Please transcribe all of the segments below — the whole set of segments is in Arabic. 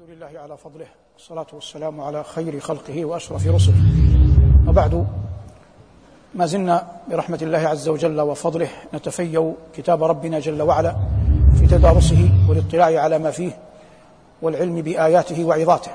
لله على فضله، والصلاة والسلام على خير خلقه وأشرف رسله، وبعد. ما زلنا برحمة الله عز وجل وفضله نتفيأ كتاب ربنا جل وعلا في تدارسه والاطلاع على ما فيه والعلم بآياته وعظاته.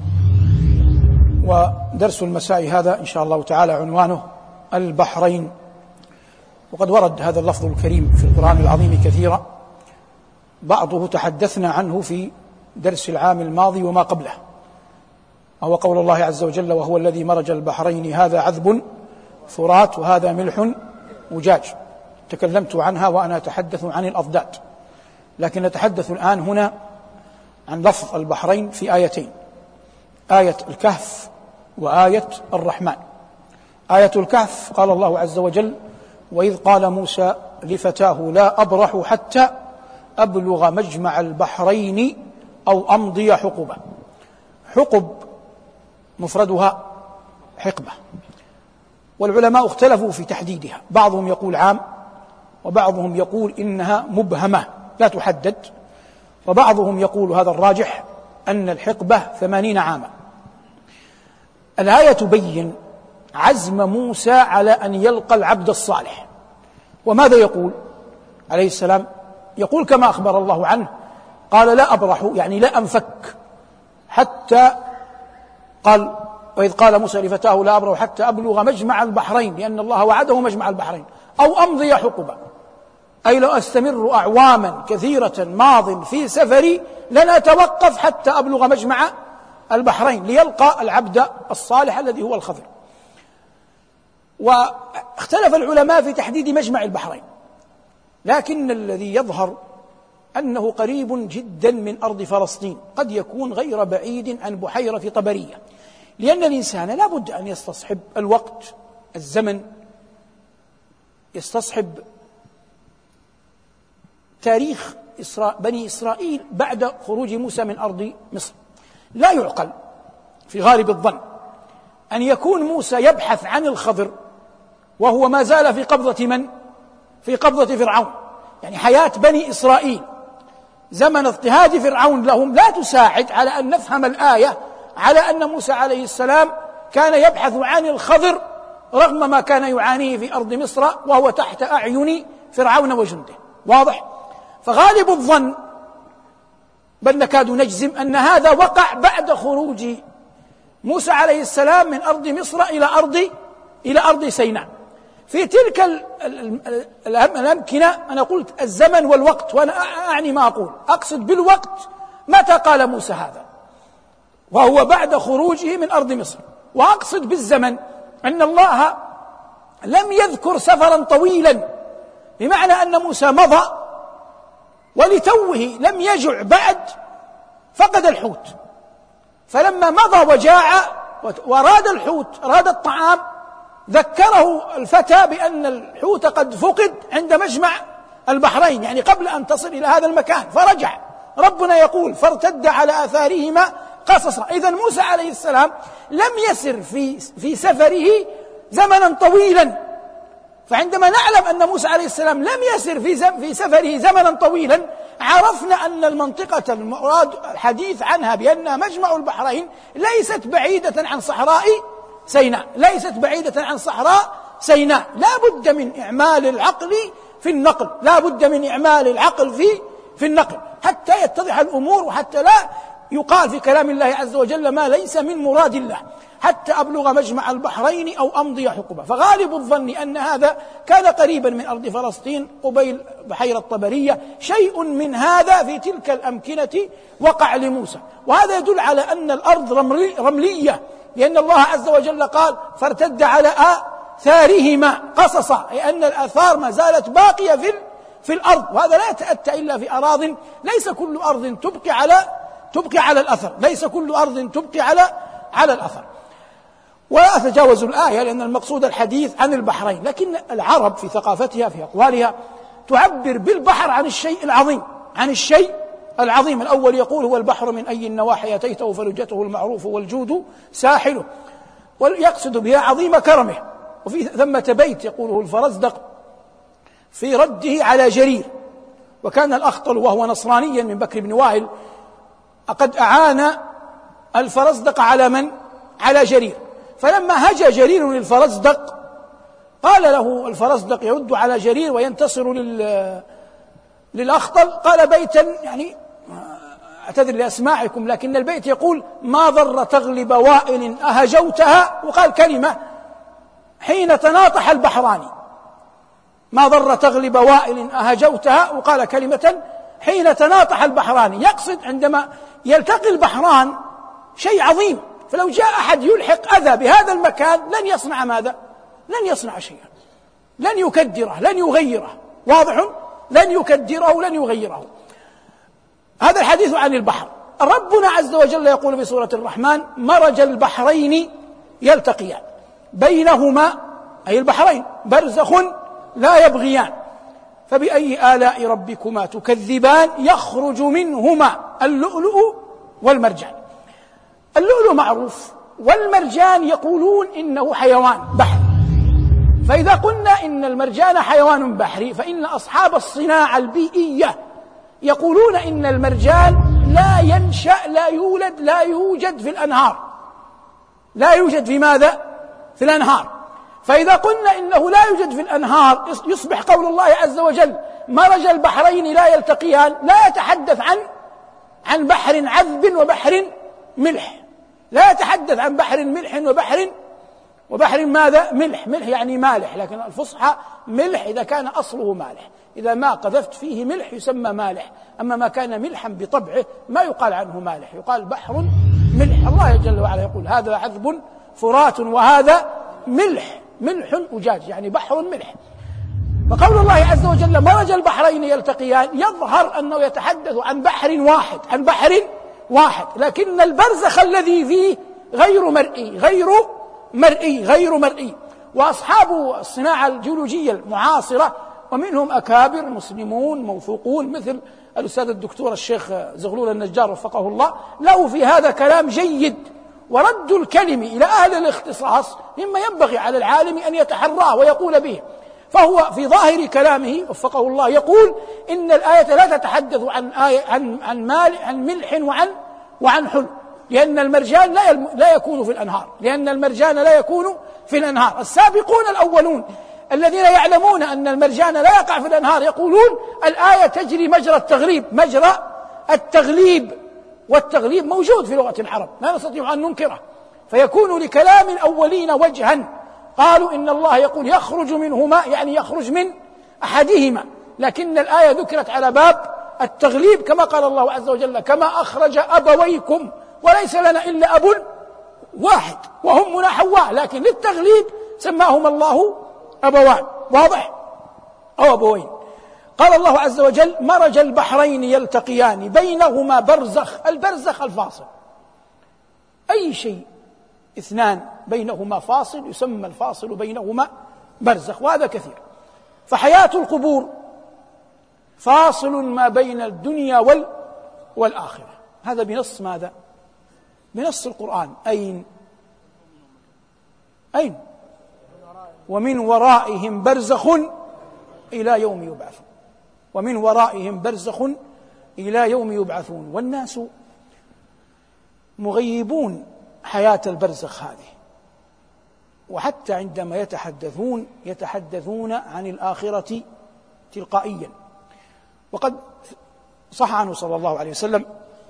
ودرس المساء هذا إن شاء الله تعالى عنوانه البحرين. وقد ورد هذا اللفظ الكريم في القرآن العظيم كثيرا، بعضه تحدثنا عنه في درس العام الماضي وما قبله، وهو قول الله عز وجل: وهو الذي مرج البحرين هذا عذب فرات وهذا ملح أجاج. تكلمت عنها وأنا أتحدث عن الأضداد، لكن نتحدث الآن هنا عن لفظ البحرين في آيتين: آية الكهف وآية الرحمن. آية الكهف قال الله عز وجل: وإذ قال موسى لفتاه لا أبرح حتى أبلغ مجمع البحرين أو أمضي حقبا. حقب مفردها حقبة، والعلماء اختلفوا في تحديدها، بعضهم يقول عام، وبعضهم يقول إنها مبهمة لا تحدد، وبعضهم يقول هذا الراجح أن الحقبة 80 عاما. الآية تبين عزم موسى على أن يلقى العبد الصالح. وماذا يقول عليه السلام؟ يقول كما أخبر الله عنه، قال لا أبرح، يعني لا أنفك، حتى قال: وإذ قال موسى لفتاه لا أبرح حتى أبلغ مجمع البحرين، لأن الله وعده مجمع البحرين، أو أمضي حقبا، أي لو أستمر أعواما كثيرة ماض في سفري لن أتوقف حتى أبلغ مجمع البحرين ليلقى العبد الصالح الذي هو الخضر. واختلف العلماء في تحديد مجمع البحرين، لكن الذي يظهر أنه قريب جدا من أرض فلسطين، قد يكون غير بعيد عن بحيرة طبرية، لأن الإنسان لا بد أن يستصحب الوقت، الزمن، يستصحب تاريخ بني إسرائيل بعد خروج موسى من أرض مصر. لا يعقل في غالب الظن أن يكون موسى يبحث عن الخضر وهو ما زال في قبضة من؟ في قبضة فرعون. يعني حياة بني إسرائيل زمن اضطهاد فرعون لهم لا تساعد على أن نفهم الآية على أن موسى عليه السلام كان يبحث عن الخضر رغم ما كان يعانيه في أرض مصر وهو تحت أعين فرعون وجنده. واضح؟ فغالب الظن، بل نكاد نجزم، أن هذا وقع بعد خروج موسى عليه السلام من أرض مصر إلى أرض سيناء. في تلك الأمكنة أنا قلت الزمن والوقت، وأنا أعني ما أقول، أقصد بالوقت متى قال موسى هذا، وهو بعد خروجه من أرض مصر. وأقصد بالزمن أن الله لم يذكر سفرا طويلا، بمعنى أن موسى مضى ولتوه لم يجع بعد، فقد الحوت، فلما مضى وجاع وأراد الحوت، أراد الطعام، ذكره الفتى بأن الحوت قد فقد عند مجمع البحرين، يعني قبل أن تصل إلى هذا المكان، فرجع. ربنا يقول: فارتد على آثارهما قصصا. إذن موسى عليه السلام لم يسر في سفره زمنا طويلا. فعندما نعلم أن موسى عليه السلام لم يسر في سفره زمنا طويلا، عرفنا أن المنطقة المراد الحديث عنها بأنها مجمع البحرين ليست بعيدة عن صحراء سيناء، ليست بعيدة عن صحراء سيناء. لا بد من إعمال العقل في النقل، لا بد من إعمال العقل في النقل حتى يتضح الأمور، وحتى لا يقال في كلام الله عز وجل ما ليس من مراد الله. حتى أبلغ مجمع البحرين أو أمضي حقبا. فغالب الظن أن هذا كان قريبا من أرض فلسطين قبيل بحيرة طبرية. شيء من هذا في تلك الأمكنة وقع لموسى، وهذا يدل على أن الأرض رملية، لأن الله عز وجل قال: فارتد على آثارهما قصصا، أي أن الآثار ما زالت باقية في الأرض، وهذا لا يتأتى إلا في أراضٍ. ليس كل أرض تبقي على الأثر، ليس كل أرض تبقي على الأثر. ولا أتجاوز الآية لأن المقصود الحديث عن البحرين، لكن العرب في ثقافتها في أقوالها تعبر بالبحر عن الشيء العظيم، عن الشيء العظيم. الأول يقول: هو البحر من أي النواحي أتيته فلجته المعروف والجود ساحله، ويقصد بها عظيم كرمه. وفي ثمة بيت يقوله الفرزدق في رده على جرير، وكان الأخطل وهو نصرانيا من بكر بن وائل قد أعان الفرزدق على من؟ على جرير. فلما هجا جرير للفرزدق قال له الفرزدق يرد على جرير وينتصر للأخطل، قال بيتا يعني أعتذر لأسماعكم لكن البيت يقول: ما ضر تغلب وائل أهجوتها، وقال كلمة حين تناطح البحران. ما ضر تغلب وائل أهجوتها، وقال كلمة حين تناطح البحران. يقصد عندما يلتقي البحران شيء عظيم، فلو جاء أحد يلحق أذى بهذا المكان لن يصنع ماذا؟ لن يصنع شيئا، لن يكدره، لن يغيره. واضح؟ لن يكدره، لن يغيره. هذا الحديث عن البحر. ربنا عز وجل يقول في سورة الرحمن: مرج البحرين يلتقيان بينهما أي البحرين برزخ لا يبغيان فبأي آلاء ربكما تكذبان يخرج منهما اللؤلؤ والمرجان. اللؤلؤ معروف، والمرجان يقولون إنه حيوان بحري. فإذا قلنا إن المرجان حيوان بحري فإن أصحاب الصناعة البيئية يقولون إن المرجان لا ينشأ، لا يولد، لا يوجد في الأنهار. لا يوجد في ماذا؟ في الأنهار. فإذا قلنا إنه لا يوجد في الأنهار يصبح قول الله عز وجل: مرج البحرين لا يلتقيان، لا يتحدث عن بحر عذب وبحر ملح، لا يتحدث عن بحر ملح وبحر ماذا؟ ملح. ملح يعني مالح، لكن الفصحى ملح إذا كان أصله مالح. إذا ما قذفت فيه ملح يسمى مالح، أما ما كان ملحا بطبعه ما يقال عنه مالح، يقال بحر ملح. الله جل وعلا يقول: هذا عذب فرات وهذا ملح أجاج، يعني بحر ملح. فقول الله عز وجل: مرج البحرين يلتقيان يظهر أنه يتحدث عن بحر واحد، لكن البرزخ الذي فيه غير مرئي. وأصحاب الصناعة الجيولوجية المعاصرة ومنهم أكابر مسلمون موثوقون مثل الأستاذ الدكتور الشيخ زغلول النجار وفقه الله، له في هذا كلام جيد، ورد الكلم إلى أهل الاختصاص مما ينبغي على العالم أن يتحراه ويقول به. فهو في ظاهر كلامه وفقه الله يقول إن الآية لا تتحدث عن ملح وعن حلو، لأن المرجان لا يكون في الأنهار. السابقون الأولون الذين يعلمون أن المرجان لا يقع في الأنهار يقولون الآية تجري مجرى التغليب، والتغليب موجود في لغة العرب لا نستطيع أن ننكره، فيكون لكلام الأولين وجها. قالوا إن الله يقول يخرج منهما، يعني يخرج من أحدهما، لكن الآية ذكرت على باب التغليب كما قال الله عز وجل: كما أخرج أبويكم وليس لنا إلا أب واحد وأمنا حواء، لكن للتغليب سماهما الله أبوان. واضح؟ أو أبوين. قال الله عز وجل: مرج البحرين يلتقيان بينهما برزخ. البرزخ الفاصل، أي شيء اثنان بينهما فاصل يسمى الفاصل بينهما برزخ، وهذا كثير. فحياة القبور فاصل ما بين الدنيا والآخرة، هذا بنص ماذا؟ بنص القرآن. أين؟ ومن ورائهم برزخ إلى يوم يبعثون، ومن ورائهم برزخ إلى يوم يبعثون. والناس مغيبون حياة البرزخ هذه، وحتى عندما يتحدثون عن الآخرة تلقائيا. وقد صح عنه صلى الله عليه وسلم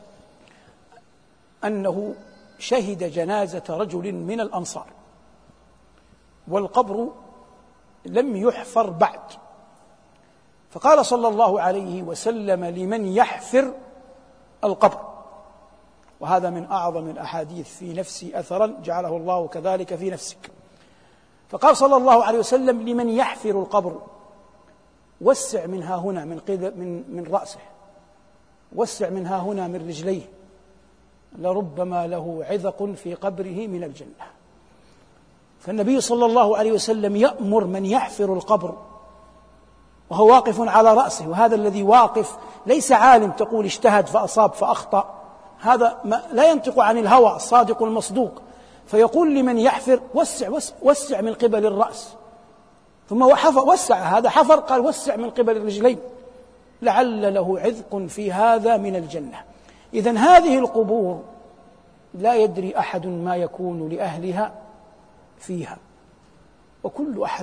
أنه شهد جنازة رجل من الأنصار والقبر لم يحفر بعد، فقال صلى الله عليه وسلم لمن يحفر القبر، وهذا من أعظم الأحاديث في نفسي أثرا جعله الله كذلك في نفسك. فقال صلى الله عليه وسلم لمن يحفر القبر: وسع منها هنا من رأسه، وسع منها هنا من رجليه، لربما له عذق في قبره من الجنة. فالنبي صلى الله عليه وسلم يأمر من يحفر القبر وهو واقف على رأسه، وهذا الذي واقف ليس عالم تقول اجتهد فأصاب فأخطأ، هذا لا ينطق عن الهوى الصادق المصدوق، فيقول لمن يحفر: وسع من قبل الرأس، ثم وسع، هذا حفر، قال وسع من قبل الرجلين لعل له عذق في هذا من الجنة. إذن هذه القبور لا يدري أحد ما يكون لأهلها فيها، وكل أحد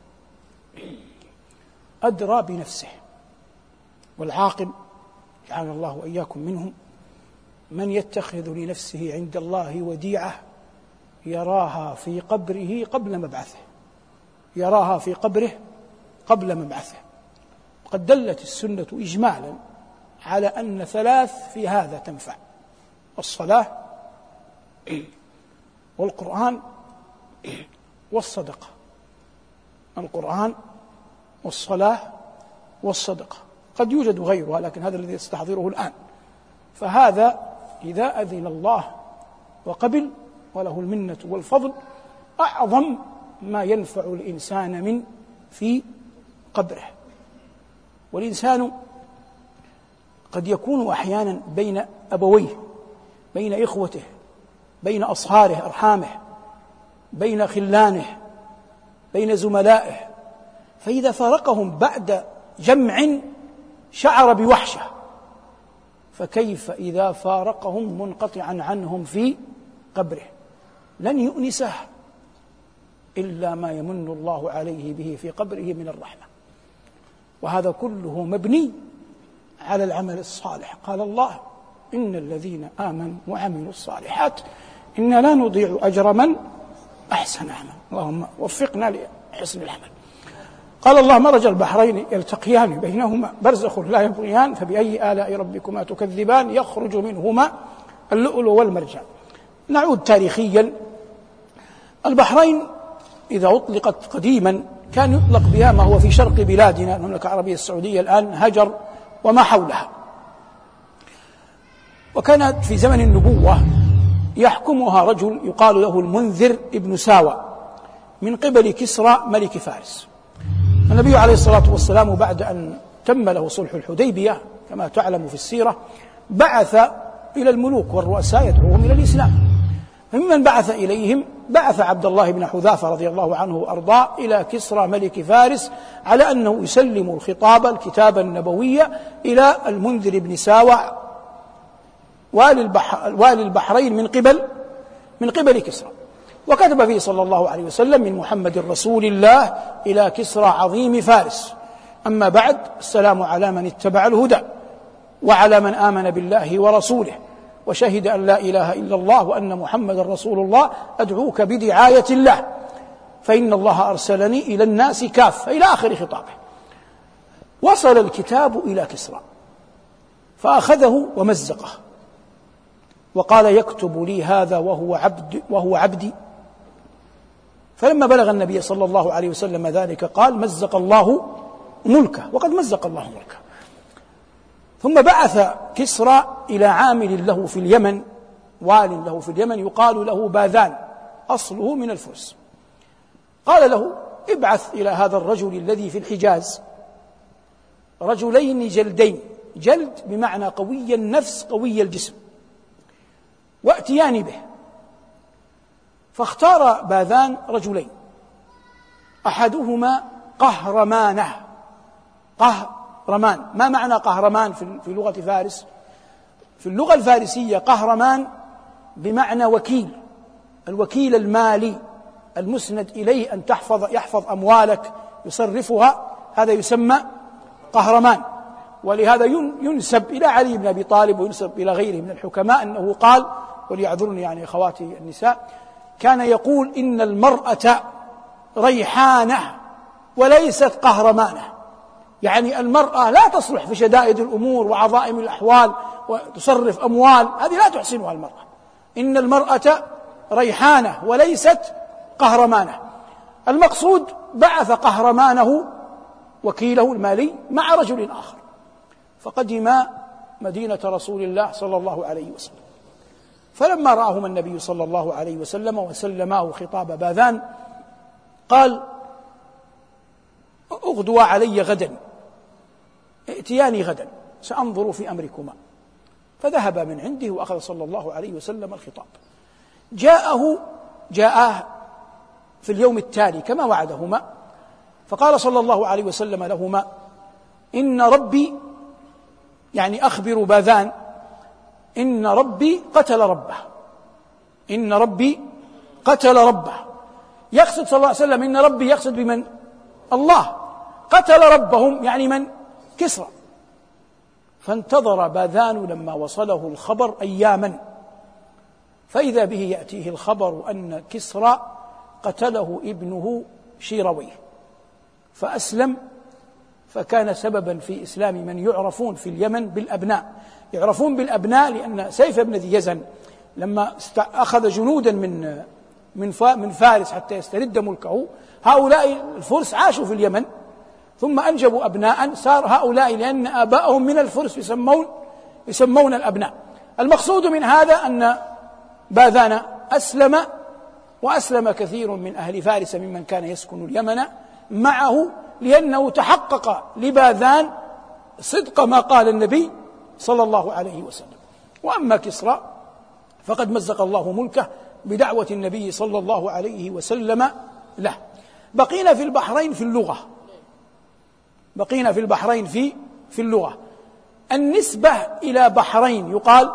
أدرى بنفسه. والعاقل جعلنا الله وإياكم منهم من يتخذ لنفسه عند الله وديعة يراها في قبره قبل مبعثه، يراها في قبره قبل مبعثه. قد دلت السنة إجمالا على أن 3 في هذا تنفع: الصلاة والقرآن والصدقة. القرآن والصلاة والصدقة، قد يوجد غيرها لكن هذا الذي يستحضره الآن. فهذا إذا أذن الله وقبل وله المنة والفضل أعظم ما ينفع الإنسان من في قبره. والإنسان قد يكون أحيانا بين أبويه، بين إخوته، بين أصهاره أرحامه، بين خلانه، بين زملائه، فإذا فارقهم بعد جمع شعر بوحشة، فكيف إذا فارقهم منقطعا عنهم في قبره؟ لن يؤنسه إلا ما يمن الله عليه به في قبره من الرحمة. وهذا كله مبني على العمل الصالح. قال الله: إن الذين آمنوا وعملوا الصالحات إنا لا نضيع أجر من أحسن عملا. اللهم وفقنا لحسن العمل. قال الله: مرج البحرين يلتقيان بينهما برزخ لا يبغيان فبأي آلاء ربكما تكذبان يخرج منهما اللؤلؤ والمرجان. نعود تاريخيا. البحرين إذا أطلقت قديما كان يطلق بها ما هو في شرق بلادنا المملكة العربية السعودية الآن هجر وما حولها، وكانت في زمن النبوة يحكمها رجل يقال له المنذر ابن ساوى من قبل كسرى ملك فارس. النبي عليه الصلاة والسلام بعد أن تم له صلح الحديبية كما تعلم في السيرة بعث إلى الملوك والرؤساء يدعوهم إلى الإسلام. فممن بعث إليهم بعث عبد الله بن حذافة رضي الله عنه وأرضاه إلى كسرى ملك فارس على أنه يسلم الخطاب الكتاب النبوي إلى المنذر بن ساوى والي البحرين من قبل كسرى. وكتب فيه صلى الله عليه وسلم: من محمد رسول الله إلى كسرى عظيم فارس، أما بعد، السلام على من اتبع الهدى وعلى من آمن بالله ورسوله وشهد أن لا إله إلا الله وأن محمد رسول الله، أدعوك بدعاية الله فإن الله أرسلني إلى الناس كافة، إلى آخر خطابه. وصل الكتاب إلى كسرى فأخذه ومزقه وقال: يكتب لي هذا وهو عبدي. فلما بلغ النبي صلى الله عليه وسلم ذلك قال: مزق الله ملكه. وقد مزق الله ملكه. ثم بعث كسرى إلى عامل له في اليمن، وال له في اليمن يقال له باذان، أصله من الفرس. قال له: ابعث إلى هذا الرجل الذي في الحجاز رجلين جلدين، جلد بمعنى قوي النفس قوي الجسم، وأتيان به. فاختار باذان رجلين، أحدهما قهرمانه. قهرمان، ما معنى قهرمان في لغة فارس؟ في اللغة الفارسية قهرمان بمعنى وكيل، الوكيل المالي المسند إليه أن يحفظ أموالك يصرفها، هذا يسمى قهرمان. ولهذا ينسب إلى علي بن أبي طالب وينسب إلى غيره من الحكماء أنه قال، وليعذرني يعني أخواتي النساء، كان يقول: إن المرأة ريحانة وليست قهرمانة. يعني المرأة لا تصلح في شدائد الأمور وعظائم الأحوال وتصرف أموال، هذه لا تحسنها المرأة. إن المرأة ريحانة وليست قهرمانة. المقصود بعث قهرمانه وكيله المالي مع رجل آخر، فقدم مدينة رسول الله صلى الله عليه وسلم. فلما رآهما النبي صلى الله عليه وسلم وسلماه خطاب باذان قال: اغدوا علي غدا، ائتياني غدا سأنظر في أمركما. فذهب من عنده وأخذ صلى الله عليه وسلم الخطاب. جاءه في اليوم التالي كما وعدهما، فقال صلى الله عليه وسلم لهما: إن ربي، يعني أخبر باذان إن ربي قتل ربه، إن ربي قتل ربه. يقصد صلى الله عليه وسلم إن ربي، يقصد بمن؟ الله. قتل ربهم يعني من؟ كسرى. فانتظر باذان لما وصله الخبر أياما، فإذا به يأتيه الخبر أن كسرى قتله ابنه شيرويه، فأسلم، فكان سببا في إسلام من يعرفون في اليمن بالأبناء. يعرفون بالأبناء لأن سيف بن ذي يزن لما أخذ جنودا من فارس حتى يسترد ملكه، هؤلاء الفرس عاشوا في اليمن ثم أنجبوا أبناء، صار هؤلاء لأن آباءهم من الفرس يسمون الأبناء. المقصود من هذا أن باذان أسلم، وأسلم كثير من أهل فارس ممن كان يسكن اليمن معه، لأنه تحقق لباذان صدق ما قال النبي صلى الله عليه وسلم. وأما كسرى فقد مزق الله ملكه بدعوة النبي صلى الله عليه وسلم له. بقينا في البحرين في اللغة، بقينا في البحرين في اللغة. النسبة إلى بحرين يقال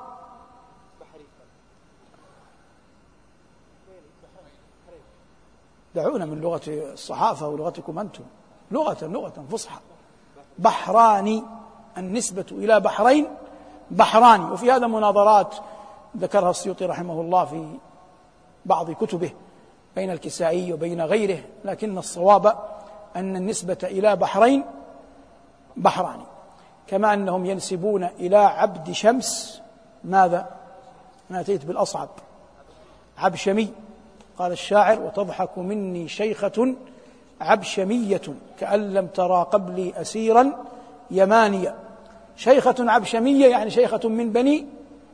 دعونا من لغة الصحافة ولغتكم أنتم، لغة فصحى. بحراني، النسبة إلى بحرين بحراني. وفي هذا مناظرات ذكرها السيوطي رحمه الله في بعض كتبه بين الكسائي وبين غيره، لكن الصواب أن النسبة إلى بحرين بحراني. كما أنهم ينسبون إلى عبد شمس ماذا؟ أنا أتيت بالأصعب، عبشمي. قال الشاعر: وتضحك مني شيخة عبشمية كأن لم ترى قبلي أسيرا يمانيا. شيخة عبشمية يعني شيخة من بني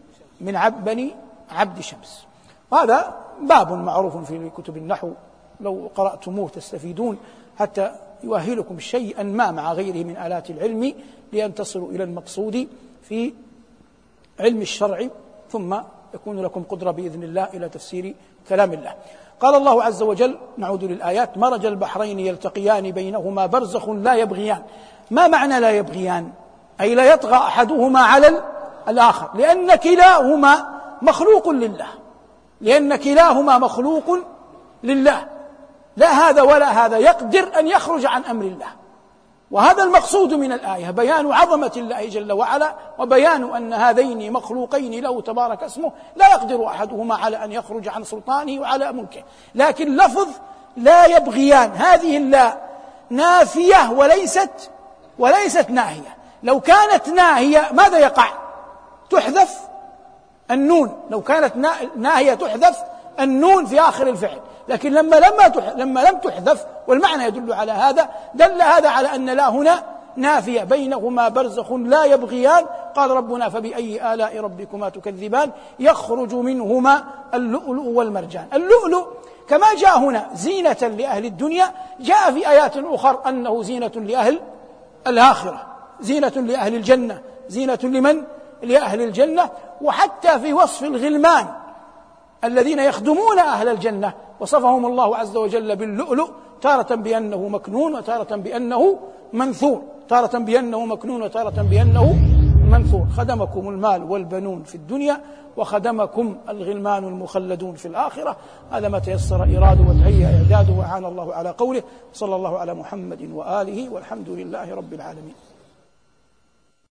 عبد شمس. وهذا باب معروف في كتب النحو، لو قرأتموه تستفيدون حتى يؤهلكم شيئا ما مع غيره من آلات العلم لأن تصلوا إلى المقصود في علم الشرع، ثم يكون لكم قدرة بإذن الله إلى تفسير كلام الله. قال الله عز وجل، نعود للآيات: مرج البحرين يلتقيان بينهما برزخ لا يبغيان. ما معنى لا يبغيان؟ أي لا يطغى أحدهما على الآخر، لأن كلاهما مخلوق لله، لأن كلاهما مخلوق لله، لا هذا ولا هذا يقدر أن يخرج عن أمر الله. وهذا المقصود من الآية، بيان عظمة الله جل وعلا، وبيان أن هذين مخلوقين له تبارك اسمه لا يقدر أحدهما على أن يخرج عن سلطانه وعلى ملكه. لكن لفظ لا يبغيان، هذه اللا نافية وليست ناهية. لو كانت ناهية ماذا يقع؟ تحذف النون. لو كانت ناهية تحذف النون في آخر الفعل، لكن لما لم تحذف والمعنى يدل على هذا، دل هذا على أن لا هنا نافية، بينهما برزخ لا يبغيان. قال ربنا: فبأي آلاء ربكما تكذبان يخرج منهما اللؤلؤ والمرجان. اللؤلؤ كما جاء هنا زينة لأهل الدنيا، جاء في آيات أخرى أنه زينة لأهل الآخرة، زينة لأهل الجنة، زينة لمن؟ لأهل الجنة. وحتى في وصف الغلمان الذين يخدمون أهل الجنة وصفهم الله عز وجل باللؤلؤ، تارة بأنه مكنون وتارة بأنه منثور، تارة بأنه مكنون وتارة بأنه منثور. خدمكم المال والبنون في الدنيا، وخدمكم الغلمان المخلدون في الآخرة. هذا ما تيسر إراده وتهيأ إعداده، وأعان الله على قوله. صلى الله على محمد وآله، والحمد لله رب العالمين.